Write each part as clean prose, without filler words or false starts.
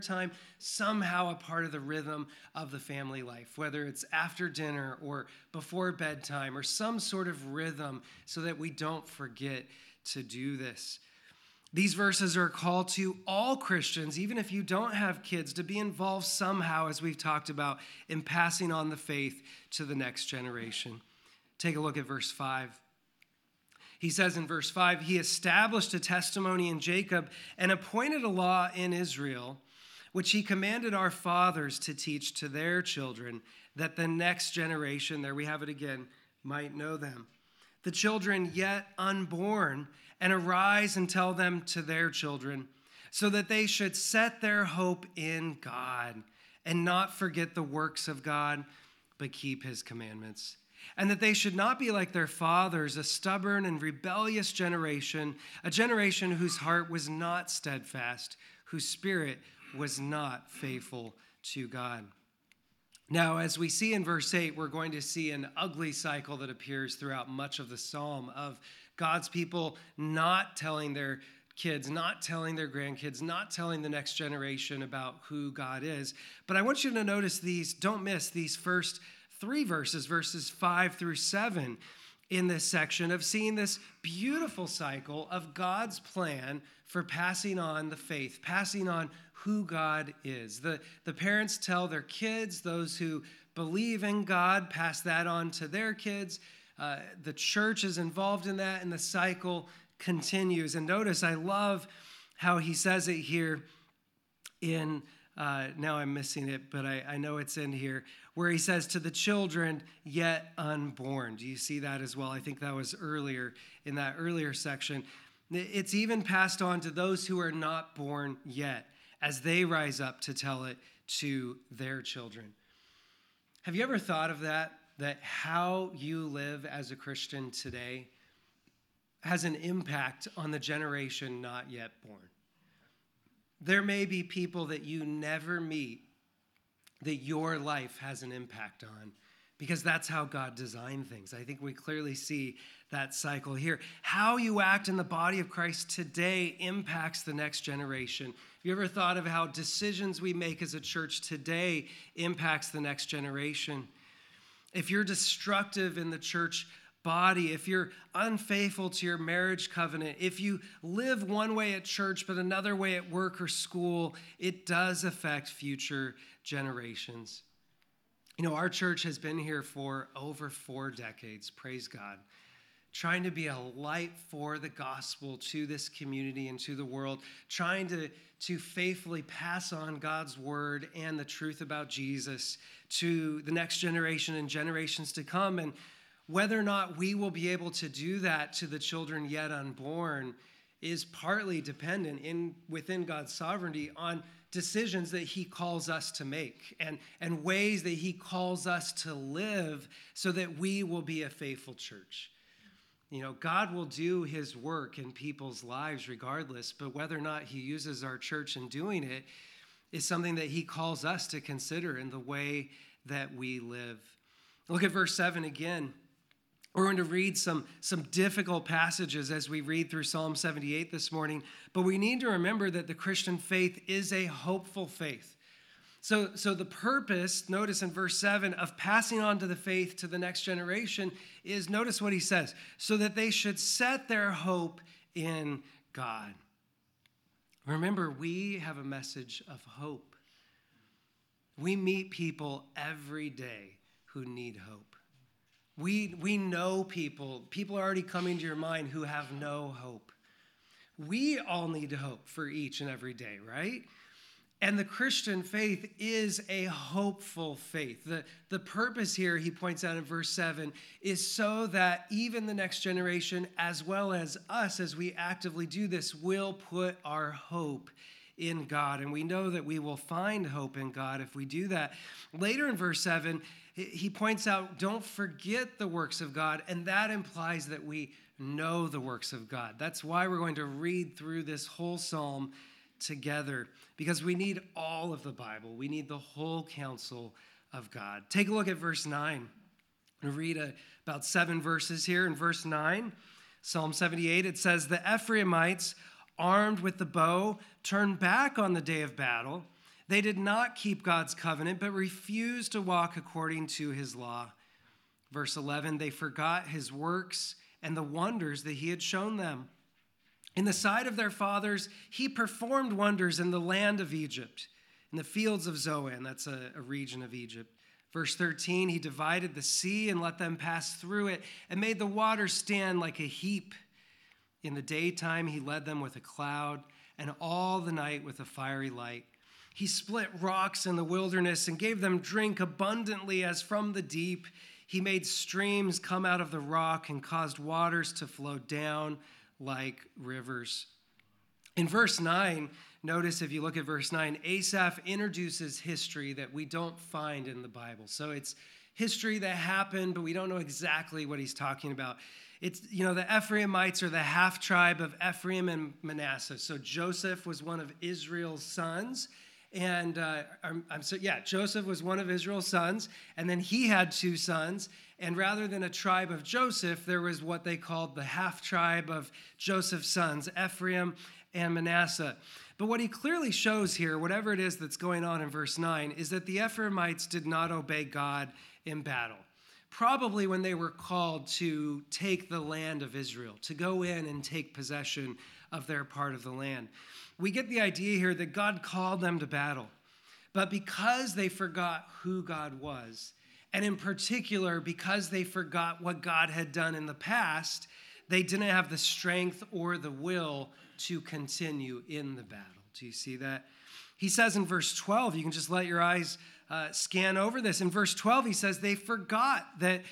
time, somehow a part of the rhythm of the family life, whether it's after dinner or before bedtime or some sort of rhythm so that we don't forget to do this. These verses are a call to all Christians, even if you don't have kids, to be involved somehow, as we've talked about, in passing on the faith to the next generation. Take a look at verse 5. He says in verse 5, he established a testimony in Jacob and appointed a law in Israel, which he commanded our fathers to teach to their children, that the next generation, there we have it again, might know them. The children yet unborn, and arise and tell them to their children, so that they should set their hope in God and not forget the works of God, but keep his commandments. And that they should not be like their fathers, a stubborn and rebellious generation, a generation whose heart was not steadfast, whose spirit was not faithful to God. Now, as we see in verse 8, we're going to see an ugly cycle that appears throughout much of the psalm of God's people not telling their kids, not telling their grandkids, not telling the next generation about who God is. But I want you to notice these, don't miss these first three verses, verses 5 through 7 in this section of seeing this beautiful cycle of God's plan for passing on the faith, passing on who God is. The parents tell their kids, those who believe in God, pass that on to their kids. The church is involved in that, and the cycle continues. And notice, I love how he says it here in, now I'm missing it, but I know it's in here, where he says, to the children yet unborn. Do you see that as well? I think that was earlier, in that earlier section. It's even passed on to those who are not born yet, as they rise up to tell it to their children. Have you ever thought of that how you live as a Christian today has an impact on the generation not yet born? There may be people that you never meet that your life has an impact on, because that's how God designed things. I think we clearly see that cycle here. How you act in the body of Christ today impacts the next generation. Have you ever thought of how decisions we make as a church today impacts the next generation? If you're destructive in the church body, if you're unfaithful to your marriage covenant, if you live one way at church but another way at work or school, it does affect future generations. You know, our church has been here for over 4 decades, praise God, trying to be a light for the gospel to this community and to the world, trying to faithfully pass on God's word and the truth about Jesus to the next generation and generations to come. And whether or not we will be able to do that to the children yet unborn is partly dependent within God's sovereignty on decisions that he calls us to make and ways that he calls us to live so that we will be a faithful church. You know, God will do his work in people's lives regardless, but whether or not he uses our church in doing it is something that he calls us to consider in the way that we live. Look at verse 7 again. We're going to read some difficult passages as we read through Psalm 78 this morning, but we need to remember that the Christian faith is a hopeful faith. So the purpose, notice in verse 7, of passing on to the faith to the next generation is, notice what he says, so that they should set their hope in God. Remember, we have a message of hope. We meet people every day who need hope. We know people are already coming to your mind who have no hope. We all need hope for each and every day, right? And the Christian faith is a hopeful faith. The purpose here, he points out in verse 7, is so that even the next generation, as well as us, as we actively do this, will put our hope in God. And we know that we will find hope in God if we do that. Later in verse 7, he points out, don't forget the works of God, and that implies that we know the works of God. That's why we're going to read through this whole psalm together, because we need all of the Bible. We need the whole counsel of God. Take a look at verse 9. I'll read about 7 verses here. In verse 9, Psalm 78, it says, the Ephraimites, armed with the bow, turn back on the day of battle. They did not keep God's covenant, but refused to walk according to his law. Verse 11, they forgot his works and the wonders that he had shown them. In the sight of their fathers, he performed wonders in the land of Egypt, in the fields of Zoan, that's a region of Egypt. Verse 13, he divided the sea and let them pass through it and made the waters stand like a heap. In the daytime, he led them with a cloud and all the night with a fiery light. He split rocks in the wilderness and gave them drink abundantly as from the deep. He made streams come out of the rock and caused waters to flow down like rivers. In verse 9, notice if you look at verse 9, Asaph introduces history that we don't find in the Bible. So it's history that happened, but we don't know exactly what he's talking about. It's, the Ephraimites are the half tribe of Ephraim and Manasseh. So Joseph was one of Israel's sons. And Joseph was one of Israel's sons, and then he had two sons. And rather than a tribe of Joseph, there was what they called the half tribe of Joseph's sons, Ephraim and Manasseh. But what he clearly shows here, whatever it is that's going on in verse 9, is that the Ephraimites did not obey God in battle. Probably when they were called to take the land of Israel, to go in and take possession of their part of the land. We get the idea here that God called them to battle. But because they forgot who God was, and in particular, because they forgot what God had done in the past, they didn't have the strength or the will to continue in the battle. Do you see that? He says in verse 12, you can just let your eyes scan over this. In verse 12, he says they forgot that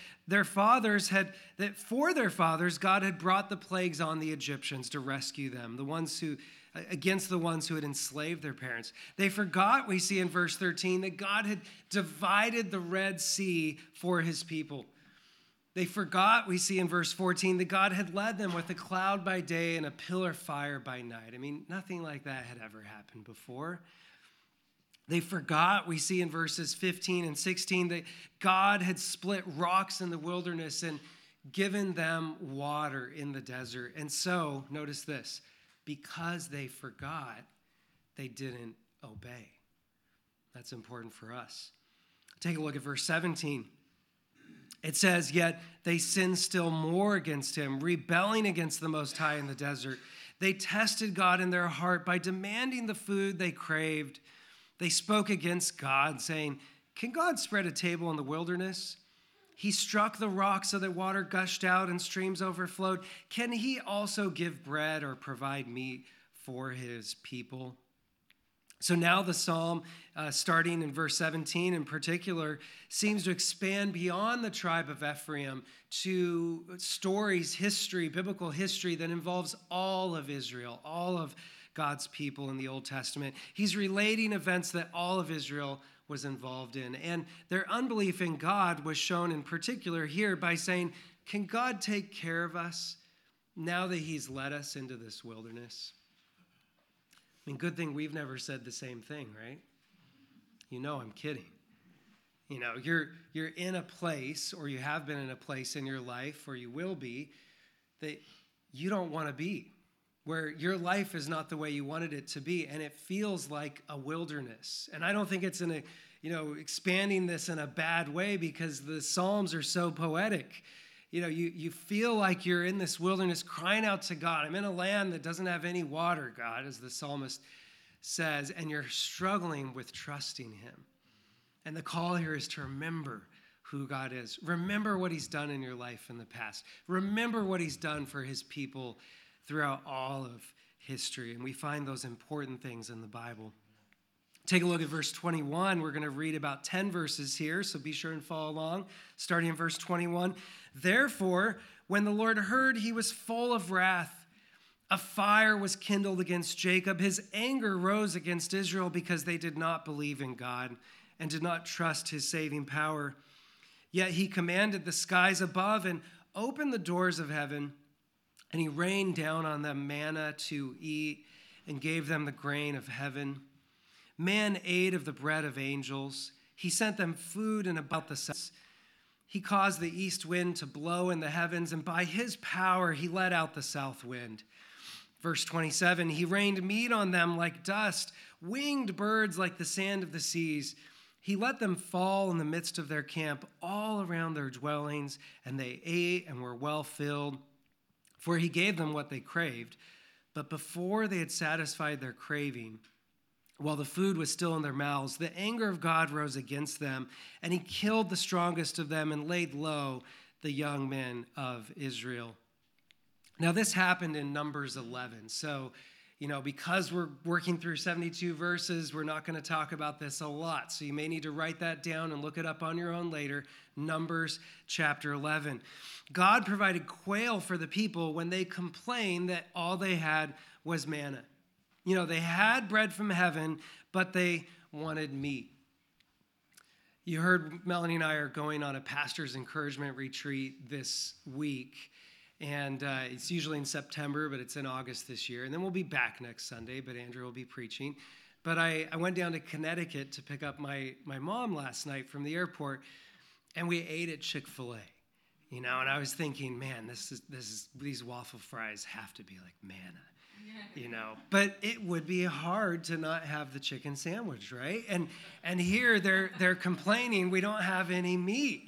for their fathers, God had brought the plagues on the Egyptians to rescue them, against the ones who had enslaved their parents. They forgot, we see in verse 13, that God had divided the Red Sea for his people. They forgot, we see in verse 14, that God had led them with a cloud by day and a pillar of fire by night. I mean, nothing like that had ever happened before. They forgot, we see in verses 15 and 16, that God had split rocks in the wilderness and given them water in the desert. And so, notice this, because they forgot, they didn't obey. That's important for us. Take a look at verse 17. It says, yet they sinned still more against him, rebelling against the Most High in the desert. They tested God in their heart by demanding the food they craved. They spoke against God, saying, can God spread a table in the wilderness? He struck the rock so that water gushed out and streams overflowed. Can he also give bread or provide meat for his people? So now the psalm, starting in verse 17 in particular, seems to expand beyond the tribe of Ephraim to stories, history, biblical history that involves all of Israel, all of God's people in the Old Testament. He's relating events that all of Israel was involved in. And their unbelief in God was shown in particular here by saying, can God take care of us now that he's led us into this wilderness? I mean, good thing we've never said the same thing, right? I'm kidding. You're in a place, or you have been in a place in your life, or you will be, that you don't want to be, where your life is not the way you wanted it to be, and it feels like a wilderness. And I don't think it's expanding this in a bad way, because the Psalms are so poetic. You feel like you're in this wilderness crying out to God. I'm in a land that doesn't have any water, God, as the psalmist says, and you're struggling with trusting him. And the call here is to remember who God is. Remember what he's done in your life in the past. Remember what he's done for his people throughout all of history. And we find those important things in the Bible. Take a look at verse 21. We're going to read about 10 verses here, so be sure and follow along. Starting in verse 21. Therefore, when the Lord heard, he was full of wrath. A fire was kindled against Jacob. His anger rose against Israel because they did not believe in God and did not trust his saving power. Yet he commanded the skies above and opened the doors of heaven, and he rained down on them manna to eat and gave them the grain of heaven. Man ate of the bread of angels. He sent them food and about the sun. He caused the east wind to blow in the heavens, and by his power he let out the south wind. Verse 27, he rained meat on them like dust, winged birds like the sand of the seas. He let them fall in the midst of their camp, all around their dwellings, and they ate and were well filled, for he gave them what they craved. But before they had satisfied their craving, while the food was still in their mouths, the anger of God rose against them, and he killed the strongest of them and laid low the young men of Israel. Now, this happened in Numbers 11. So, because we're working through 72 verses, we're not going to talk about this a lot. So you may need to write that down and look it up on your own later. Numbers chapter 11. God provided quail for the people when they complained that all they had was manna. They had bread from heaven, but they wanted meat. You heard Melanie and I are going on a pastor's encouragement retreat this week. And it's usually in September, but it's in August this year. And then we'll be back next Sunday, but Andrew will be preaching. But I went down to Connecticut to pick up my mom last night from the airport, and we ate at Chick-fil-A. And I was thinking, man, these waffle fries have to be like manna. But it would be hard to not have the chicken sandwich, right? And here they're complaining we don't have any meat,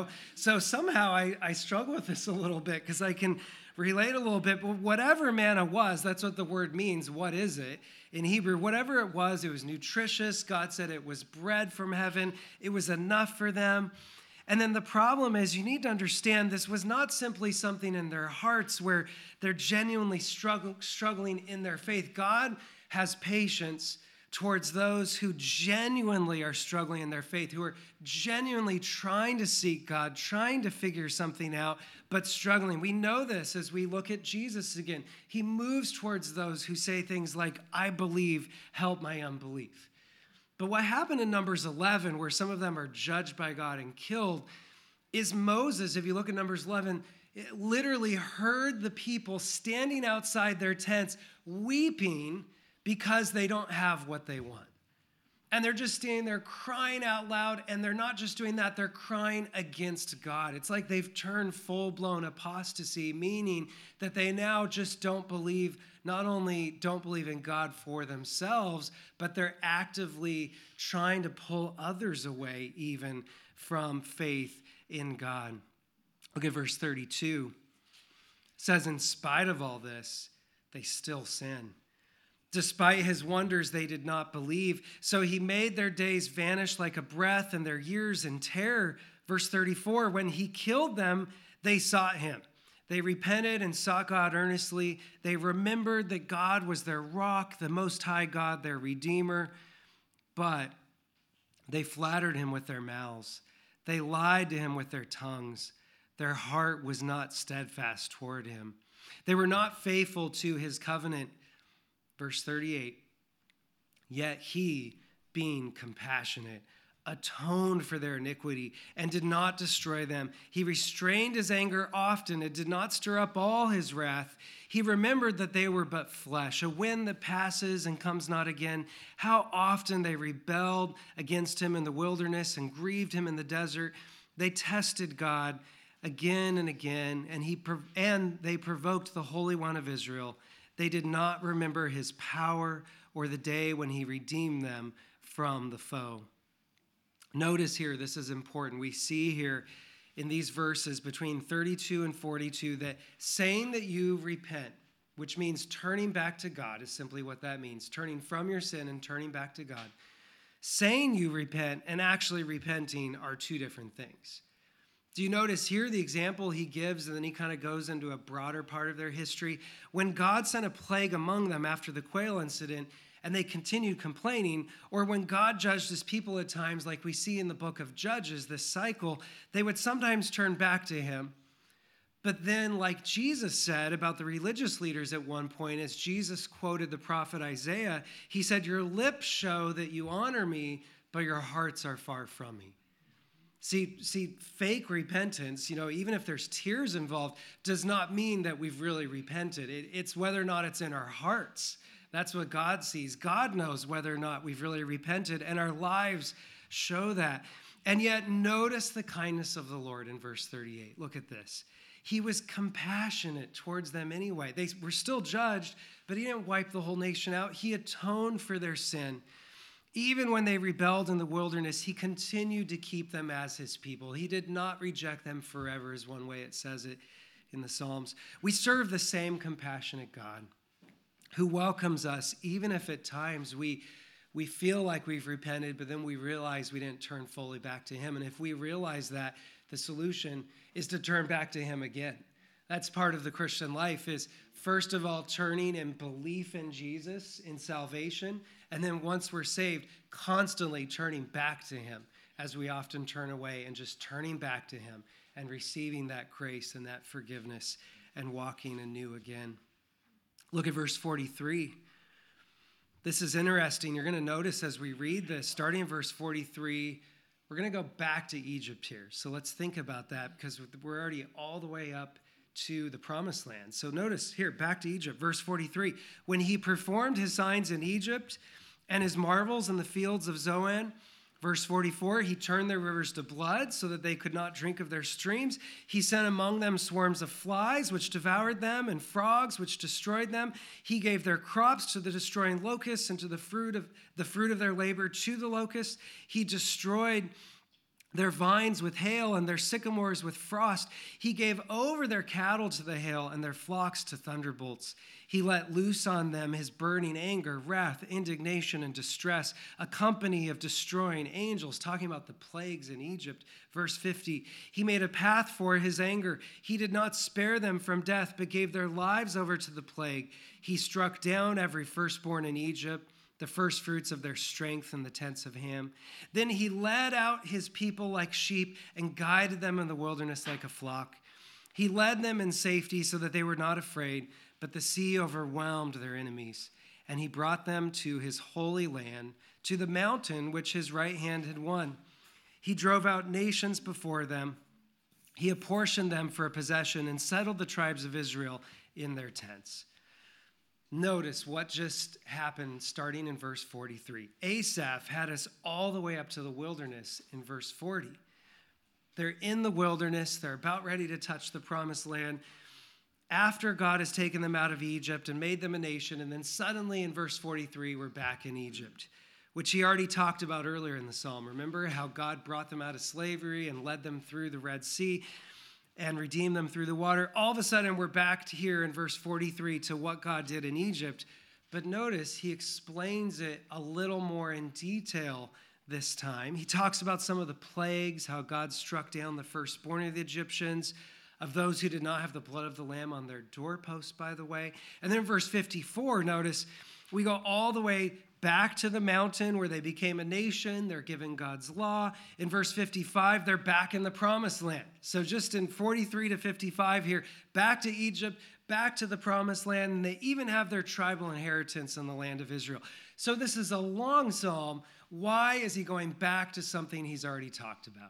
So somehow I struggle with this a little bit because I can relate a little bit. But whatever manna was, that's what the word means. What is it? In Hebrew, whatever it was nutritious. God said it was bread from heaven. It was enough for them. And then the problem is you need to understand this was not simply something in their hearts where they're genuinely struggling in their faith. God has patience towards those who genuinely are struggling in their faith, who are genuinely trying to seek God, trying to figure something out, but struggling. We know this as we look at Jesus again. He moves towards those who say things like, I believe, help my unbelief. But what happened in Numbers 11, where some of them are judged by God and killed, is Moses, if you look at Numbers 11, it literally heard the people standing outside their tents weeping because they don't have what they want. And they're just standing there crying out loud, and they're not just doing that, they're crying against God. It's like they've turned full-blown apostasy, meaning that they now just don't believe, not only don't believe in God for themselves, but they're actively trying to pull others away even from faith in God. Look at verse 32. It says, in spite of all this, they still sin. Despite his wonders, they did not believe. So he made their days vanish like a breath and their years in terror. Verse 34, when he killed them, they sought him. They repented and sought God earnestly. They remembered that God was their rock, the Most High God, their Redeemer. But they flattered him with their mouths. They lied to him with their tongues. Their heart was not steadfast toward him. They were not faithful to his covenant. Verse 38, yet he, being compassionate, atoned for their iniquity and did not destroy them. He restrained his anger often and did not stir up all his wrath. He remembered that they were but flesh, a wind that passes and comes not again. How often they rebelled against him in the wilderness and grieved him in the desert. They tested God again and again, and they provoked the Holy One of Israel. They did not remember his power or the day when he redeemed them from the foe. Notice here, this is important. We see here in these verses between 32 and 42 that saying that you repent, which means turning back to God, is simply what that means. Turning from your sin and turning back to God. Saying you repent and actually repenting are two different things. Do you notice here the example he gives, and then he kind of goes into a broader part of their history? When God sent a plague among them after the quail incident, and they continued complaining, or when God judged his people at times, like we see in the book of Judges, this cycle, they would sometimes turn back to him. But then, like Jesus said about the religious leaders at one point, as Jesus quoted the prophet Isaiah, he said, your lips show that you honor me, but your hearts are far from me. See, fake repentance, even if there's tears involved, does not mean that we've really repented. It's whether or not it's in our hearts. That's what God sees. God knows whether or not we've really repented, and our lives show that. And yet, notice the kindness of the Lord in verse 38. Look at this. He was compassionate towards them anyway. They were still judged, but he didn't wipe the whole nation out. He atoned for their sin. Even when they rebelled in the wilderness, he continued to keep them as his people. He did not reject them forever, is one way it says it in the Psalms. We serve the same compassionate God who welcomes us, even if at times we feel like we've repented, but then we realize we didn't turn fully back to him. And if we realize that, the solution is to turn back to him again. That's part of the Christian life, is first of all turning in belief in Jesus, in salvation, and then once we're saved, constantly turning back to him as we often turn away, and just turning back to him and receiving that grace and that forgiveness and walking anew again. Look at verse 43. This is interesting. You're going to notice as we read this, starting in verse 43, we're going to go back to Egypt here. So let's think about that, because we're already all the way up to the promised land. So notice here, back to Egypt, verse 43. When he performed his signs in Egypt and his marvels in the fields of Zoan, verse 44, he turned their rivers to blood so that they could not drink of their streams. He sent among them swarms of flies, which devoured them, and frogs, which destroyed them. He gave their crops to the destroying locusts, and to the fruit of their labor to the locusts. He destroyed their vines with hail and their sycamores with frost. He gave over their cattle to the hail and their flocks to thunderbolts. He let loose on them his burning anger, wrath, indignation, and distress, a company of destroying angels, talking about the plagues in Egypt. Verse 50, he made a path for his anger. He did not spare them from death, but gave their lives over to the plague. He struck down every firstborn in Egypt, the first fruits of their strength in the tents of Ham. Then he led out his people like sheep and guided them in the wilderness like a flock. He led them in safety so that they were not afraid, but the sea overwhelmed their enemies. And he brought them to his holy land, to the mountain which his right hand had won. He drove out nations before them. He apportioned them for a possession and settled the tribes of Israel in their tents. Notice what just happened starting in verse 43. Asaph had us all the way up to the wilderness in verse 40. They're in the wilderness. They're about ready to touch the promised land after God has taken them out of Egypt and made them a nation. And then suddenly in verse 43, we're back in Egypt, which he already talked about earlier in the psalm. Remember how God brought them out of slavery and led them through the Red Sea and redeem them through the water. All of a sudden, we're back to here in verse 43 to what God did in Egypt. But notice he explains it a little more in detail this time. He talks about some of the plagues, how God struck down the firstborn of the Egyptians, of those who did not have the blood of the lamb on their doorposts, by the way. And then in verse 54, notice we go all the way back to the mountain where they became a nation. They're given God's law. In verse 55, they're back in the promised land. So just in 43 to 55 here, back to Egypt, back to the promised land, and they even have their tribal inheritance in the land of Israel. So this is a long psalm. Why is he going back to something he's already talked about?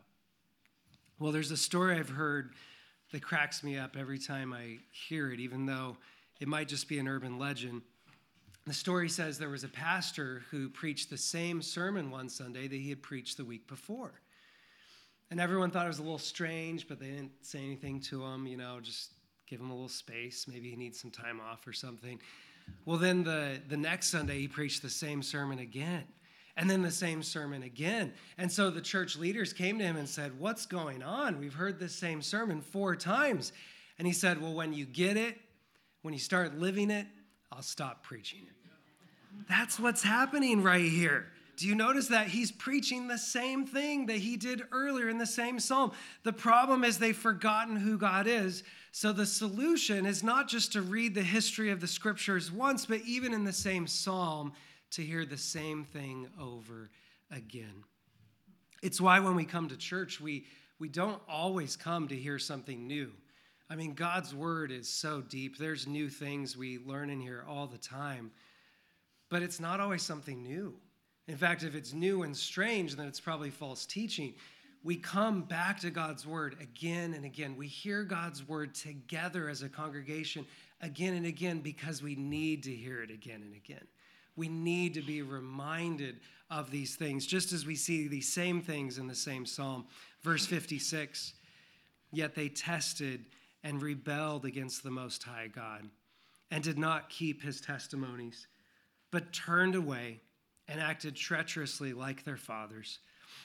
Well, there's a story I've heard that cracks me up every time I hear it, even though it might just be an urban legend. The story says there was a pastor who preached the same sermon one Sunday that he had preached the week before. And everyone thought it was a little strange, but they didn't say anything to him, just give him a little space. Maybe he needs some time off or something. Well, then the next Sunday, he preached the same sermon again, and then the same sermon again. And so the church leaders came to him and said, "What's going on? We've heard this same sermon 4 times. And he said, "Well, when you get it, when you start living it, I'll stop preaching it." That's what's happening right here. Do you notice that he's preaching the same thing that he did earlier in the same psalm? The problem is they've forgotten who God is. So the solution is not just to read the history of the scriptures once, but even in the same psalm, to hear the same thing over again. It's why when we come to church, we don't always come to hear something new. I mean, God's word is so deep. There's new things we learn in here all the time. But it's not always something new. In fact, if it's new and strange, then it's probably false teaching. We come back to God's word again and again. We hear God's word together as a congregation again and again because we need to hear it again and again. We need to be reminded of these things, just as we see these same things in the same psalm. Verse 56, yet they tested and rebelled against the Most High God, and did not keep his testimonies, but turned away and acted treacherously like their fathers.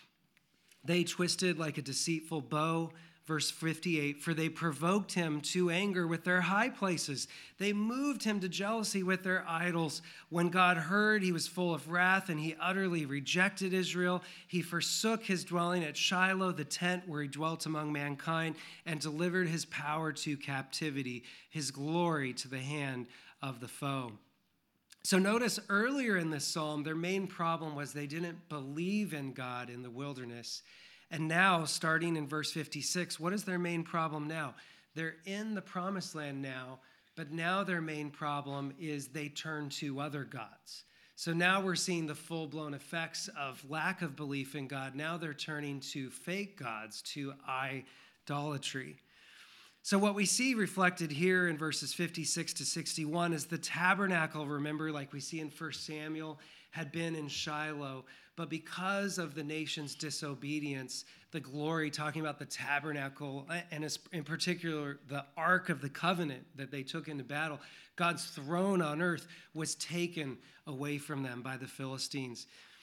They twisted like a deceitful bow. Verse 58, for they provoked him to anger with their high places. They moved him to jealousy with their idols. When God heard, he was full of wrath, and he utterly rejected Israel. He forsook his dwelling at Shiloh, the tent where he dwelt among mankind, and delivered his power to captivity, his glory to the hand of the foe. So notice earlier in this psalm, their main problem was they didn't believe in God in the wilderness. And now, starting in verse 56, what is their main problem now? They're in the promised land now, but now their main problem is they turn to other gods. So now we're seeing the full-blown effects of lack of belief in God. Now they're turning to fake gods, to idolatry. So what we see reflected here in verses 56 to 61 is the tabernacle, remember, like we see in 1 Samuel, had been in Shiloh. But because of the nation's disobedience, the glory, talking about the tabernacle, and in particular the Ark of the Covenant that they took into battle, God's throne on earth was taken away from them by the Philistines.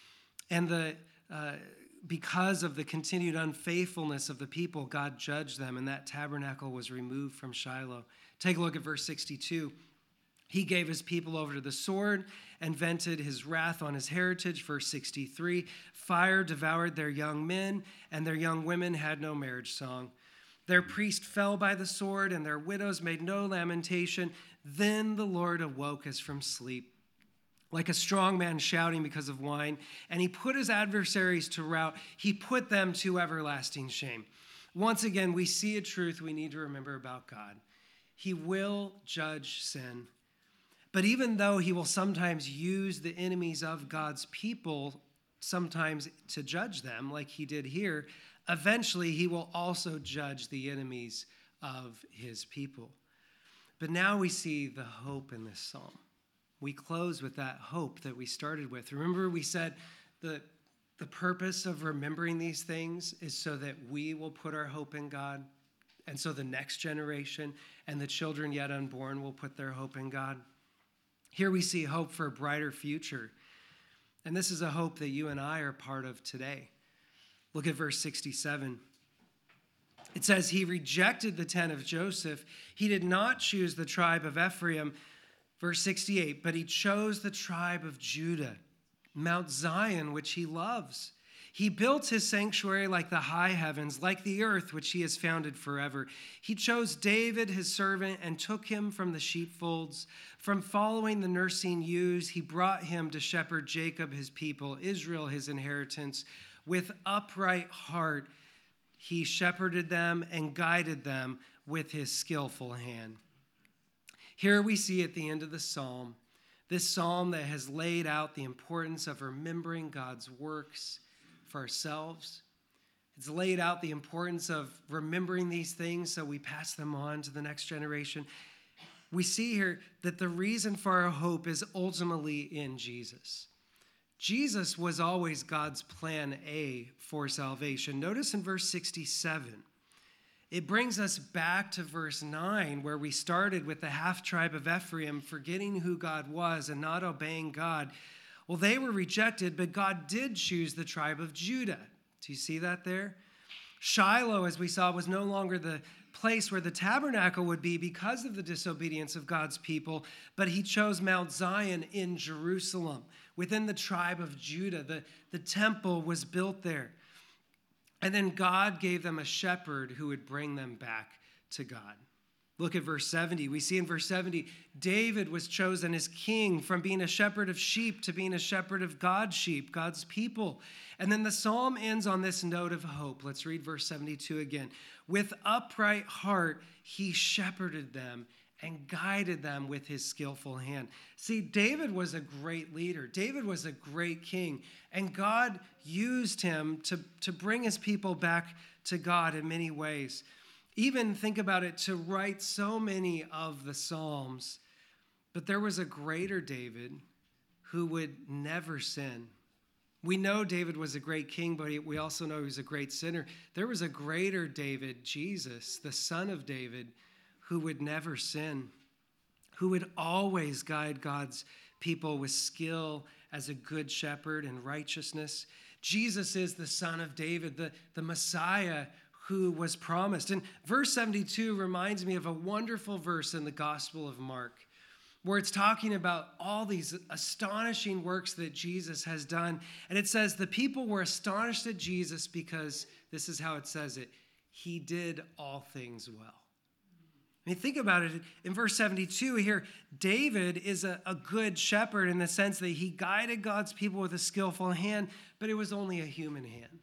And because of the continued unfaithfulness of the people, God judged them, and that tabernacle was removed from Shiloh. Take a look at verse 62. He gave his people over to the sword and vented his wrath on his heritage. Verse 63, fire devoured their young men, and their young women had no marriage song. Their priest fell by the sword, and their widows made no lamentation. Then the Lord awoke as from sleep, like a strong man shouting because of wine, and he put his adversaries to rout. He put them to everlasting shame. Once again, we see a truth we need to remember about God. He will judge sin. But even though he will sometimes use the enemies of God's people sometimes to judge them, like he did here, eventually he will also judge the enemies of his people. But now we see the hope in this psalm. We close with that hope that we started with. Remember, we said the purpose of remembering these things is so that we will put our hope in God, and so the next generation and the children yet unborn will put their hope in God. Here we see hope for a brighter future. And this is a hope that you and I are part of today. Look at verse 67. It says, he rejected the tent of Joseph. He did not choose the tribe of Ephraim. Verse 68, but he chose the tribe of Judah, Mount Zion, which he loves. He built his sanctuary like the high heavens, like the earth, which he has founded forever. He chose David, his servant, and took him from the sheepfolds. From following the nursing ewes, he brought him to shepherd Jacob, his people, Israel, his inheritance. With upright heart, he shepherded them and guided them with his skillful hand. Here we see at the end of the psalm, this psalm that has laid out the importance of remembering God's works for ourselves. It's laid out the importance of remembering these things so we pass them on to the next generation. We see here that the reason for our hope is ultimately in Jesus. Jesus was always God's plan A for salvation. Notice in verse 67, it brings us back to verse 9, where we started with the half-tribe of Ephraim forgetting who God was and not obeying God. Well, they were rejected, but God did choose the tribe of Judah. Do you see that there? Shiloh, as we saw, was no longer the place where the tabernacle would be because of the disobedience of God's people, but he chose Mount Zion in Jerusalem, within the tribe of Judah. The temple was built there. And then God gave them a shepherd who would bring them back to God. Look at verse 70. We see in verse 70, David was chosen as king from being a shepherd of sheep to being a shepherd of God's sheep, God's people. And then the psalm ends on this note of hope. Let's read verse 72 again. With upright heart, he shepherded them and guided them with his skillful hand. See, David was a great leader. David was a great king. And God used him to bring his people back to God in many ways. Even think about it, to write so many of the Psalms. But there was a greater David who would never sin. We know David was a great king, but we also know he was a great sinner. There was a greater David, Jesus, the son of David, who would never sin, who would always guide God's people with skill as a good shepherd and righteousness. Jesus is the Son of David, the Messiah who was promised. And verse 72 reminds me of a wonderful verse in the Gospel of Mark, where it's talking about all these astonishing works that Jesus has done. And it says, the people were astonished at Jesus because, this is how it says it, he did all things well. I mean, think about it. In verse 72 here, David is a good shepherd in the sense that he guided God's people with a skillful hand, but it was only a human hand.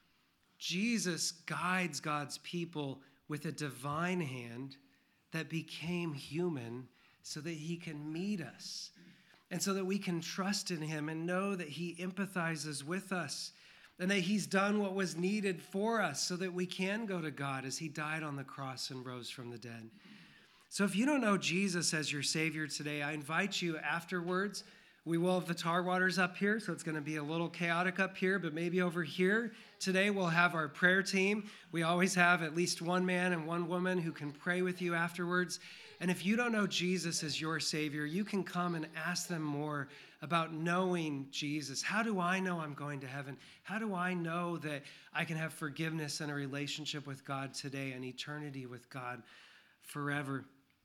Jesus guides God's people with a divine hand that became human so that he can meet us and so that we can trust in him and know that he empathizes with us and that he's done what was needed for us so that we can go to God as he died on the cross and rose from the dead. So if you don't know Jesus as your Savior today, I invite you afterwards. We will have the tar waters up here, so it's going to be a little chaotic up here, but maybe over here today we'll have our prayer team. We always have at least one man and one woman who can pray with you afterwards. And if you don't know Jesus as your Savior, you can come and ask them more about knowing Jesus. How do I know I'm going to heaven? How do I know that I can have forgiveness and a relationship with God today and eternity with God forever?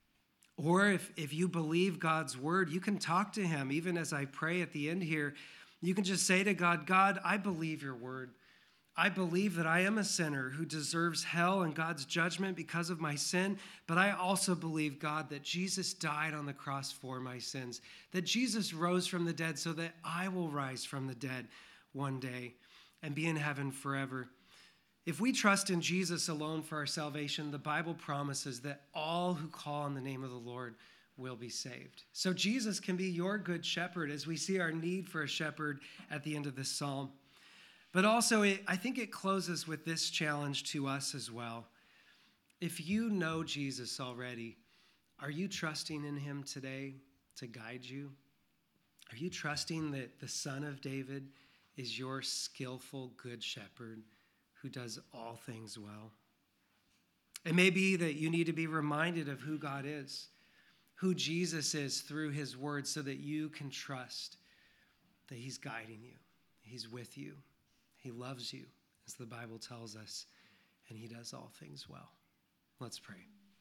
Or if you believe God's word, you can talk to him. Even as I pray at the end here, you can just say to God, God, I believe your word. I believe that I am a sinner who deserves hell and God's judgment because of my sin. But I also believe, God, that Jesus died on the cross for my sins, that Jesus rose from the dead so that I will rise from the dead one day and be in heaven forever. If we trust in Jesus alone for our salvation, the Bible promises that all who call on the name of the Lord will be saved. So Jesus can be your good shepherd as we see our need for a shepherd at the end of this psalm. But also, I think it closes with this challenge to us as well. If you know Jesus already, are you trusting in him today to guide you? Are you trusting that the Son of David is your skillful good shepherd who does all things well? It may be that you need to be reminded of who God is, who Jesus is through his word, so that you can trust that he's guiding you, he's with you, he loves you, as the Bible tells us, and he does all things well. Let's pray.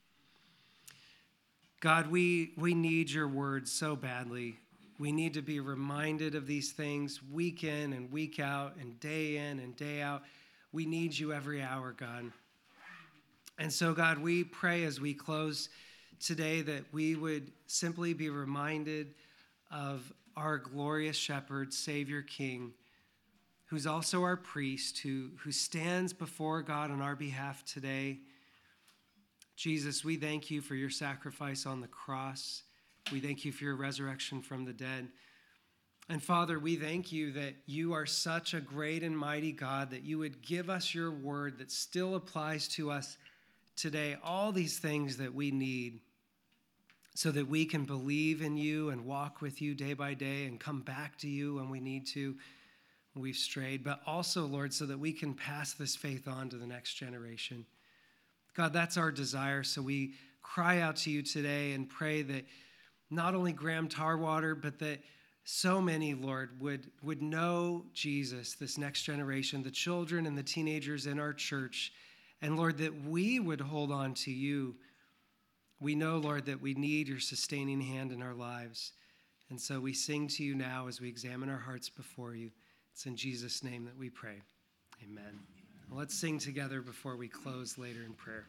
God, we need your word so badly. We need to be reminded of these things week in and week out and day in and day out. We need you every hour, God. And so, God, we pray as we close today that we would simply be reminded of our glorious shepherd, Savior, King, who's also our priest, who stands before God on our behalf today. Jesus, we thank you for your sacrifice on the cross. We thank you for your resurrection from the dead. And Father, we thank you that you are such a great and mighty God, that you would give us your word that still applies to us today, all these things that we need so that we can believe in you and walk with you day by day and come back to you when we need to, when we've strayed, but also, Lord, so that we can pass this faith on to the next generation. God, that's our desire, so we cry out to you today and pray that not only Graham Tarwater, but that so many, Lord, would know Jesus, this next generation, the children and the teenagers in our church. And Lord, that we would hold on to you. We know, Lord, that we need your sustaining hand in our lives. And so we sing to you now as we examine our hearts before you. It's in Jesus' name that we pray. Amen. Well, let's sing together before we close later in prayer.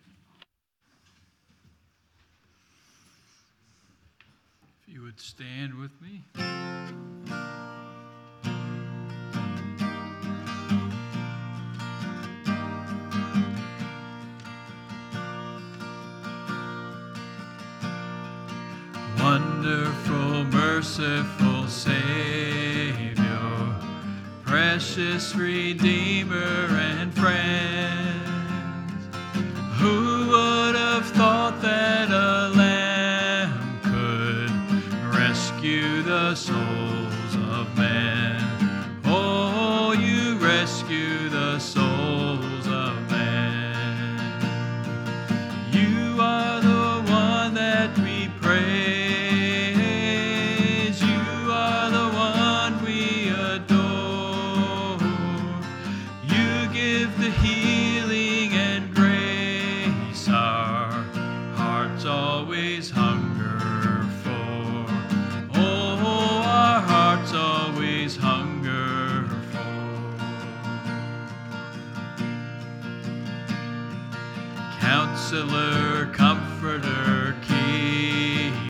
If you would stand with me. Wonderful, merciful Savior, precious Redeemer and friend, who would have thought that a lamb could rescue the souls of men? Oh, you rescue the souls of men. You are the one give the healing and grace our hearts always hunger for. Oh, our hearts always hunger for. Counselor, Comforter, King,